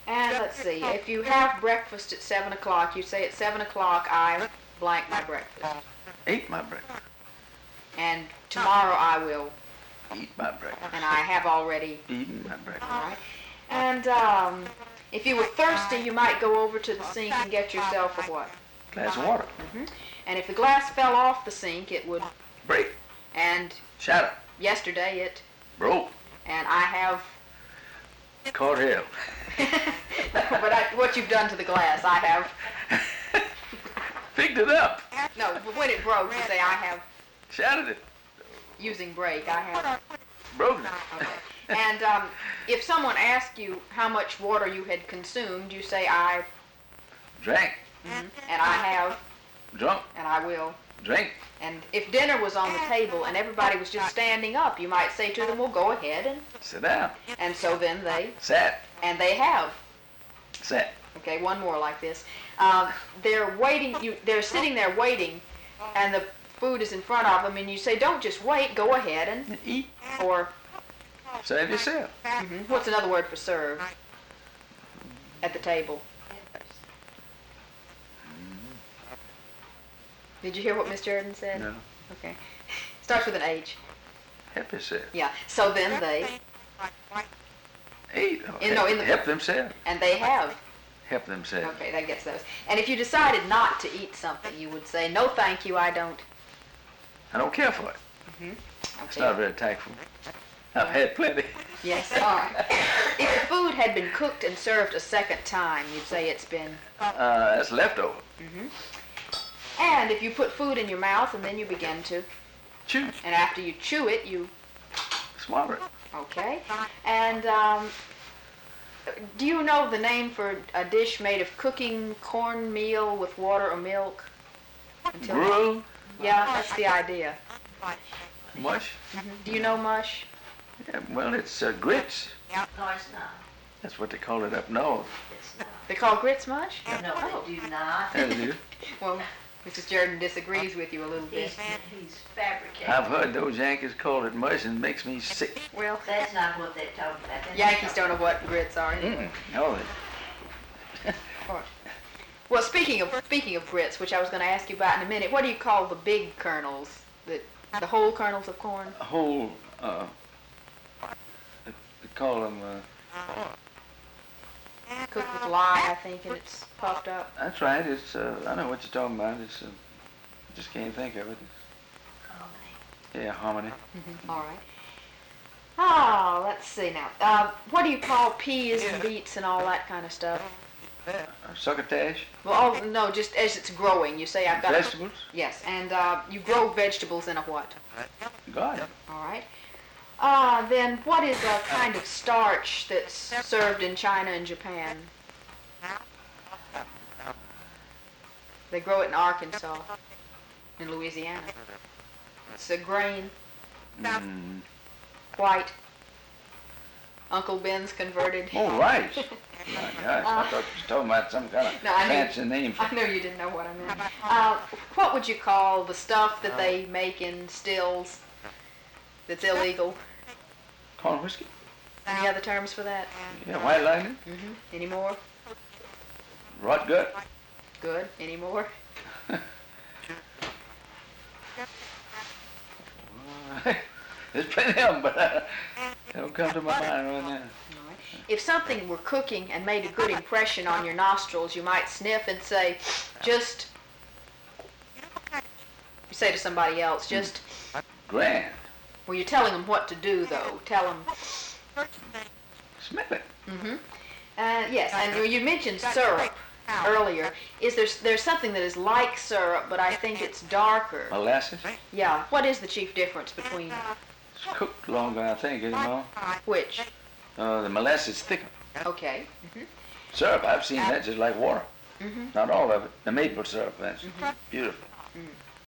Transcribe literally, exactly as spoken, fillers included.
And let's see, if you have breakfast at seven o'clock, you say at seven o'clock I blank my breakfast. Eat my breakfast. And tomorrow I will. Eat my breakfast. And I have already eaten my breakfast. All right. And um, if you were thirsty, you might go over to the sink and get yourself a what? Glass of water. Mm-hmm. And if the glass fell off the sink, it would break. And shatter. Yesterday it broke. And I have caught hell. But I, what you've done to the glass, I have picked it up. No, but when it broke, you say I have shattered it. Using break, I have broken it. Okay. And um, if someone asked you how much water you had consumed, you say I drank. Mm-hmm. And I have drunk. And I will drink. And if dinner was on the table and everybody was just standing up, you might say to them, well, go ahead and sit down. And so then they sat. And they have sat. Okay, one more like this. Uh, they're waiting. You, they're sitting there waiting, and the food is in front of them, and you say, don't just wait. Go ahead and eat. Or serve yourself. Mm-hmm. What's another word for serve? At the table. Did you hear what Miss Jordan said? No. Okay. Starts with an H. Help yourself. Yeah. So then they eat. In, no, in the, help themselves. And they have. Help themselves. Okay, that gets those. And if you decided not to eat something, you would say, no, thank you, I don't. I don't care for it. Mm-hmm. Okay. It's not very tactful. I've had plenty. Yes, all right. If the food had been cooked and served a second time, you'd say it's been... Uh, that's leftover. Mm-hmm. And if you put food in your mouth and then you begin to... chew. And after you chew it, you... swallow it. Okay. And um, do you know the name for a dish made of cooking cornmeal with water or milk? Until Gruel? Yeah, that's the idea. Mush? Mm-hmm. Do you know mush? Yeah, well, it's uh, grits. No, it's not. That's what they call it up north. It's not. They call grits mush? No, oh. they do not. They do. Well, Missus Jordan disagrees with you a little bit. He's, he's fabricating. I've heard those Yankees call it mush and it makes me sick. Well, that's not what they're talking about. That's Yankees don't know what grits are. Mm-mm. No. Well, speaking of speaking of grits, which I was going to ask you about in a minute, what do you call the big kernels? The the whole kernels of corn? A whole. Uh, they call them. Uh, Cooked with lye, I think, and it's puffed up. That's right. It's. Uh, I know what you're talking about. It's. Uh, just can't think of it. It's, harmony. Yeah, harmony. Mm-hmm. All right. Oh, let's see now. Uh, what do you call peas and beets and all that kind of stuff? Uh, succotash. Well, oh, no, just as it's growing. You say I've got vegetables. A, yes, and uh, you grow vegetables in a what? Garden. All right. Uh, then what is a kind of starch that's served in China and Japan? They grow it in Arkansas, in Louisiana. It's a grain, Mm. white. Uncle Ben's converted. Oh, rice. My gosh, I thought you were talking about some kind of No, I knew- fancy name for I know you didn't know what I meant. Uh, what would you call the stuff that they make in stills that's illegal? corn whiskey. Any other terms for that? Yeah, white lightning. Mm-hmm. Any more? Rot gut. Good. Any more? There's plenty of them, but uh, they don't come to my mind right now. All right. If something were cooking and made a good impression on your nostrils, you might sniff and say, just, you say to somebody else, just, Grand. well, you're telling them what to do, though. Tell them, Smell it. mm-hmm. Uh, yes, and you- you mentioned syrup earlier. Is there, there's something that is like syrup, but I think it's darker. Molasses. Yeah. What is the chief difference between It's cooked longer, I think, anymore. which? Uh, the molasses thicker. Okay. Mm-hmm. Syrup, I've seen that just like water. Mm-hmm. Not all of it. The maple syrup, that's Mhm. beautiful. Mm.